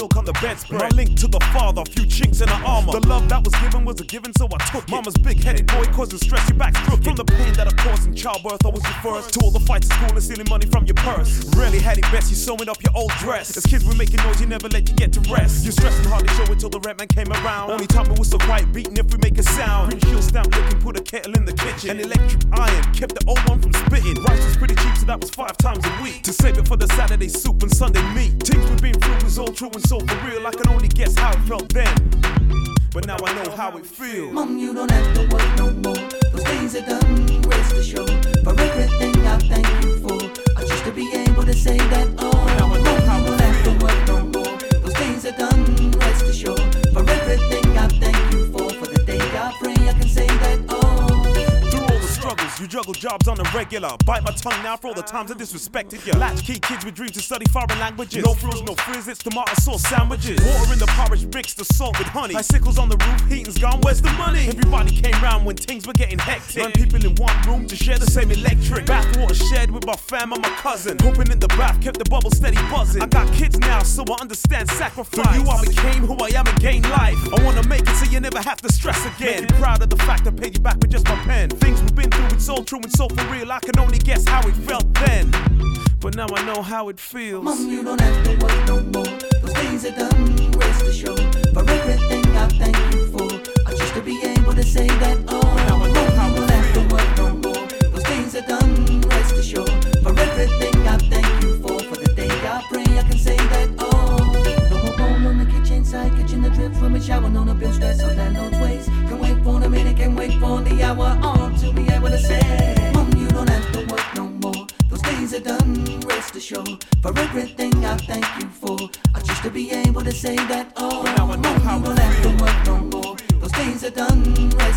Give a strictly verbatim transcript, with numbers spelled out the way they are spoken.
milk on the bedspread. My link to the father, few chinks in the armor. The love that was given was a given, so I took it. Mama's big-headed boy causing stress, your back's crooked. From the pain that I caused in childbirth, I was your first. To all the fights at school and stealing money from your purse. Rarely had it best, you sewing up your old dress. As kids we making noise, you never let you get to rest. You're stressing hardly show it till the rent man came around. Only time it was so quiet beating if we make a sound. Green shield stamp looking, put a kettle in the kitchen. An electric iron kept the old one from spitting. Rice was pretty cheap, so that was five times a week. To save it for the Saturday soup and Sunday meat. Things we've been through was all true and so for real. I can only guess how it felt then, but now I know how it feels. Mom, you don't have to work no more. Those days are done, rest assured. For everything I thank you for, I just to be able to say that, oh, now I know how you don't have to work no more. Those days are done, rest assured. For everything I thank you for, for the day I pray I can say that, oh. You juggle jobs on the regular. Bite my tongue now for all the times I disrespected you. Latchkey kids with dreams to study foreign languages. No frills, no frizz, it's tomato sauce sandwiches. Water in the porridge mixed the salt with honey. Icicles on the roof, heating's gone, where's the money? Everybody came round when things were getting hectic. Nine people in one room to share the same electric. Bathwater shared with my fam and my cousin. Hoping in the bath kept the bubble steady buzzing. I got kids now, so I understand sacrifice. For you I became who I am and gained life. I wanna make it so you never have to stress again. Make you proud of the fact I paid you back with just my pen. Things we've been through, it's all true and so for real. I can only guess how it felt then, but now I know how it feels. Mom, you don't have to work no more. Those days are done, rest assured. For everything I thank you for, I just to be able to say that, oh, now I know how you don't have to work no more. Those days are done, rest assured. For everything I thank you for, for the day I pray I can say that, oh. No more bone on the kitchen side, catching the drips from a shower, no no bill stress on landlord's ways. Can wait for the minute, can wait for the hour on to be able to say, you don't have to work no more. Those days are done, rest assured. For everything I thank you for, I just to be able to say that, oh, now I know how you don't have to work no more. Those days are done, rest